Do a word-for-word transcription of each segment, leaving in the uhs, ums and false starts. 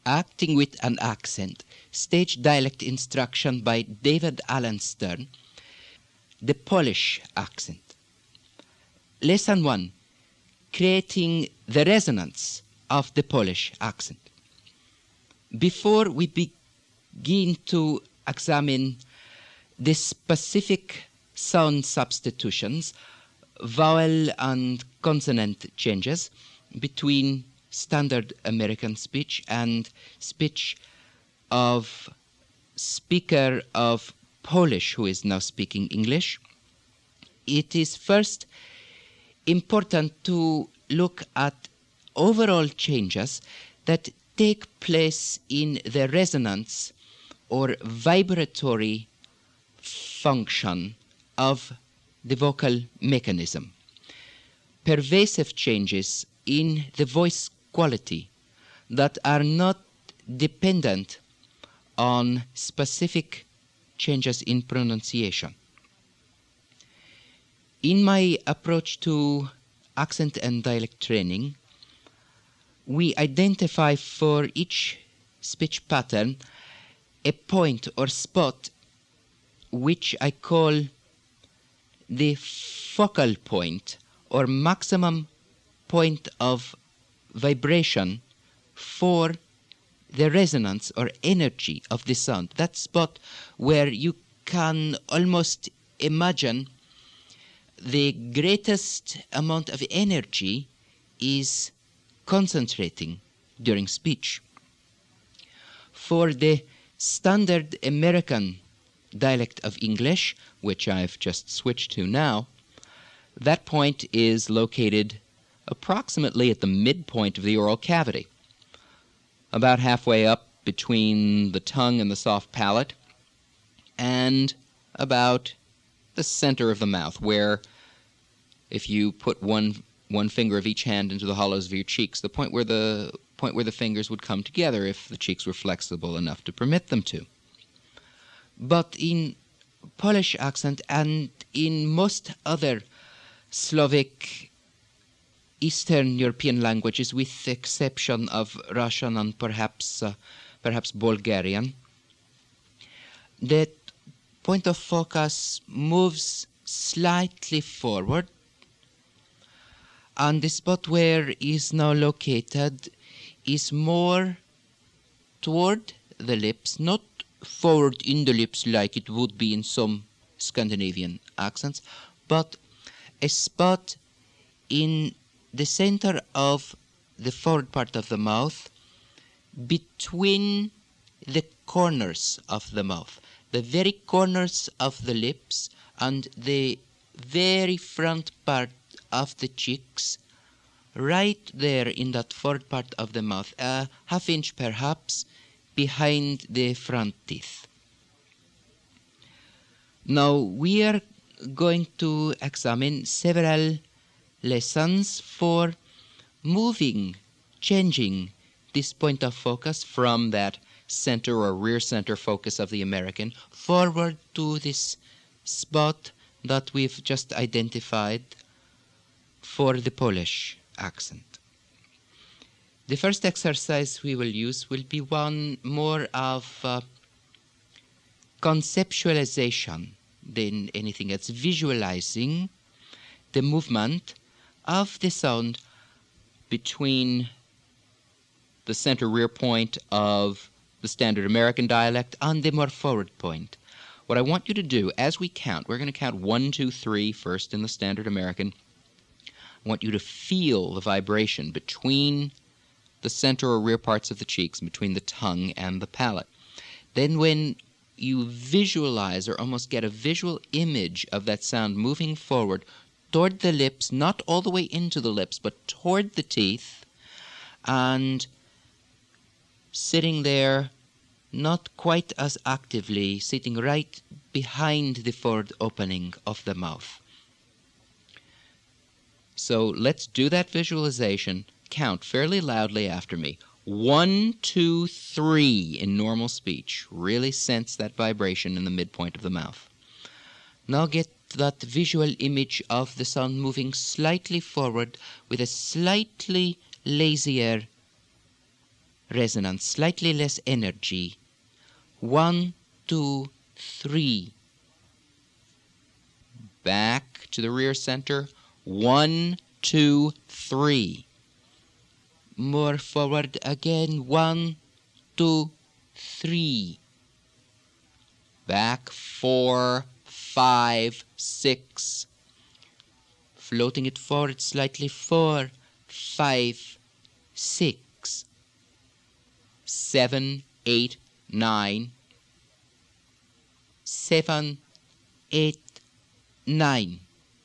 Acting with an Accent, Stage Dialect Instruction by David Alan Stern, the Polish Accent. Lesson one, Creating the Resonance of the Polish Accent. Before we begin to examine the specific sound substitutions, vowel and consonant changes between standard American speech and speech of speaker of Polish who is now speaking English, it is first important to look at overall changes that take place in the resonance or vibratory function of the vocal mechanism. Pervasive changes in the voice quality that are not dependent on specific changes in pronunciation. In my approach to accent and dialect training, we identify for each speech pattern a point or spot which I call the focal point or maximum point of vibration for the resonance or energy of the sound. That spot where you can almost imagine the greatest amount of energy is concentrating during speech. For the standard American dialect of English, which I've just switched to now, that point is located approximately at the midpoint of the oral cavity, about halfway up between the tongue and the soft palate, and about the center of the mouth, where if you put one one finger of each hand into the hollows of your cheeks, the point where the point where the fingers would come together if the cheeks were flexible enough to permit them to. But in Polish accent and in most other Slavic Eastern European languages, with the exception of Russian and perhaps uh, perhaps Bulgarian, that point of focus moves slightly forward, and the spot where it is now located is more toward the lips, not forward in the lips like it would be in some Scandinavian accents, but a spot in the center of the forward part of the mouth, between the corners of the mouth, the very corners of the lips and the very front part of the cheeks, right there in that forward part of the mouth, a half inch perhaps behind the front teeth. Now we are going to examine several lessons for moving, changing this point of focus from that center or rear center focus of the American forward to this spot that we've just identified for the Polish accent. The first exercise we will use will be one more of uh, conceptualization than anything else, visualizing the movement of the sound between the center rear point of the standard American dialect and the more forward point. What I want you to do as we count, we're going to count one, two, three first in the standard American. I want you to feel the vibration between the center or rear parts of the cheeks, between the tongue and the palate. Then when you visualize or almost get a visual image of that sound moving forward toward the lips, not all the way into the lips, but toward the teeth, and sitting there not quite as actively, sitting right behind the forward opening of the mouth. So let's do that visualization. Count fairly loudly after me. One, two, three in normal speech. Really sense that vibration in the midpoint of the mouth. Now get that visual image of the sound moving slightly forward with a slightly lazier resonance, slightly less energy. One, two, three. Back to the rear center. One, two, three. More forward again. One, two, three. Back. Four, five, six. Floating it forward slightly. Four, five, six. Seven, eight, nine. Seven, eight, nine.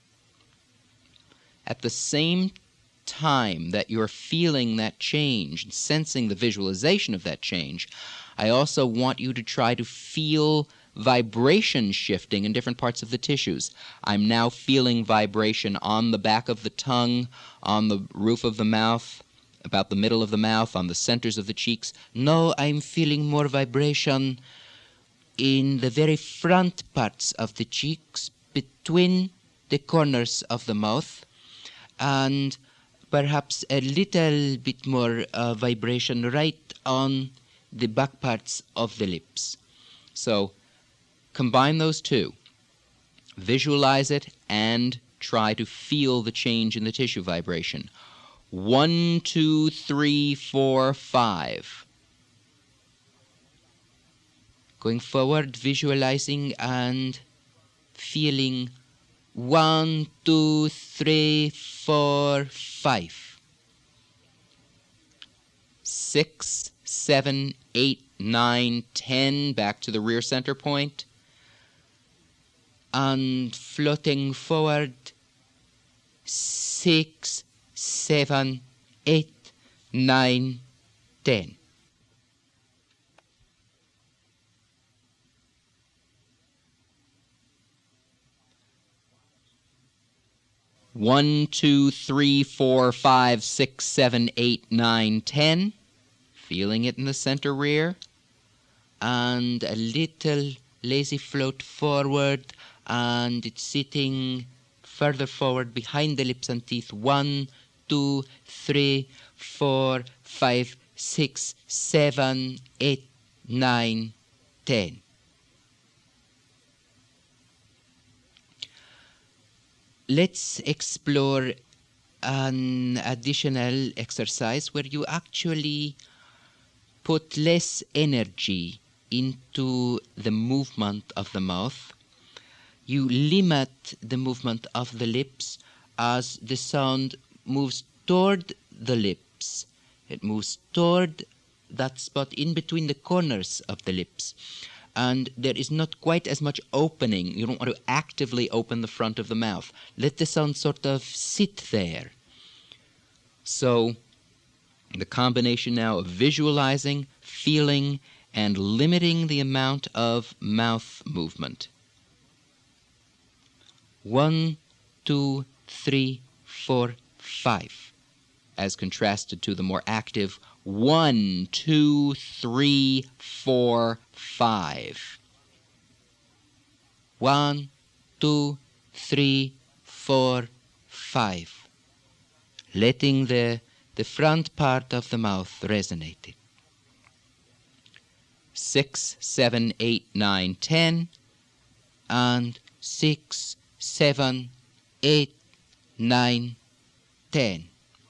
At the same time that you're feeling that change and sensing the visualization of that change, I also want you to try to feel vibration shifting in different parts of the tissues. I'm now feeling vibration on the back of the tongue, on the roof of the mouth, about the middle of the mouth, on the centers of the cheeks. No, I'm feeling more vibration in the very front parts of the cheeks, between the corners of the mouth, and perhaps a little bit more uh, vibration right on the back parts of the lips. So combine those two. Visualize it and try to feel the change in the tissue vibration. One, two, three, four, five. Going forward, visualizing and feeling one, two, three, four, five. Six, seven, eight, nine, ten. Back to the rear center point. And floating forward. Six, seven, eight, nine, ten. One, two, three, four, five, six, seven, eight, nine, ten. Feeling it in the center rear. And a little lazy float forward, and it's sitting further forward behind the lips and teeth. One, two, three, four, five, six, seven, eight, nine, ten. Let's explore an additional exercise where you actually put less energy into the movement of the mouth. You limit the movement of the lips as the sound moves toward the lips. It moves toward that spot in between the corners of the lips. And there is not quite as much opening. You don't want to actively open the front of the mouth. Let the sound sort of sit there. So the combination now of visualizing, feeling, and limiting the amount of mouth movement. One, two, three, four, five. As contrasted to the more active one, two, three, four, five. One, two, three, four, five. Letting the, the front part of the mouth resonate. Six, seven, eight, nine, ten. And six, seven, eight, nine, ten.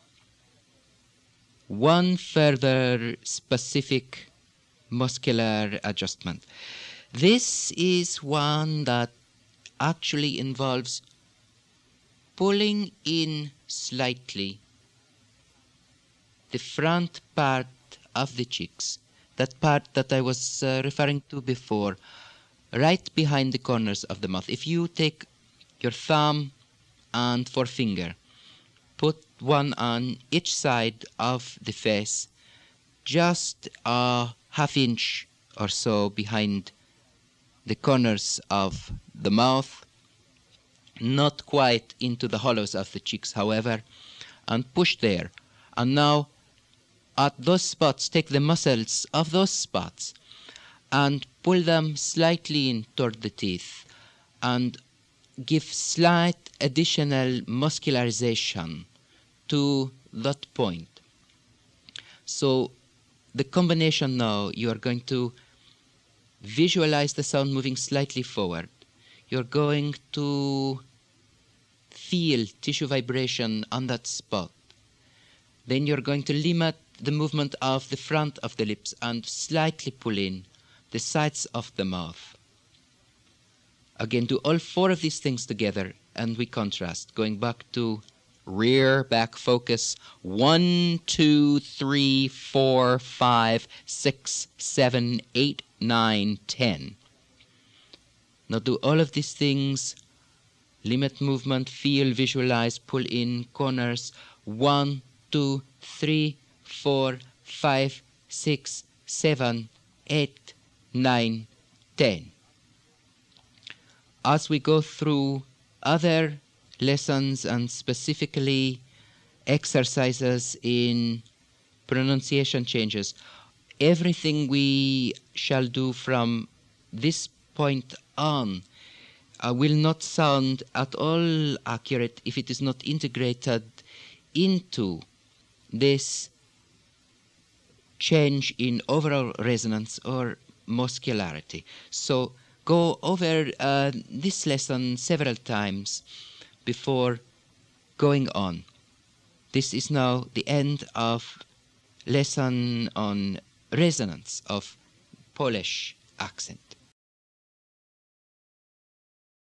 One further specific muscular adjustment. This is one that actually involves pulling in slightly the front part of the cheeks, that part that I was uh, referring to before, right behind the corners of the mouth. If you take your thumb and forefinger, put one on each side of the face, just a half inch or so behind the corners of the mouth, not quite into the hollows of the cheeks, however, and push there. And now, at those spots, take the muscles of those spots and pull them slightly in toward the teeth and give slight additional muscularization to that point. So the combination now, you are going to visualize the sound moving slightly forward. You're going to feel tissue vibration on that spot. Then you're going to limit the movement of the front of the lips and slightly pull in the sides of the mouth. Again, do all four of these things together and we contrast. Going back to rear, back focus. One, two, three, four, five, six, seven, eight, nine, ten. Now do all of these things. Limit movement, feel, visualize, pull in, corners. One, two, three, four, five, six, seven, eight, nine, ten. As we go through other lessons and specifically exercises in pronunciation changes, everything we shall do from this point on uh, will not sound at all accurate if it is not integrated into this change in overall resonance or muscularity. So go over uh, this lesson several times before going on. This is now the end of lesson on resonance of Polish accent.